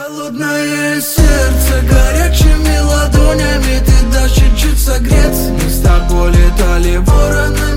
Холодное сердце, горячими ладонями ты дашь чуть-чуть согреться. Мы с тобой летали воронами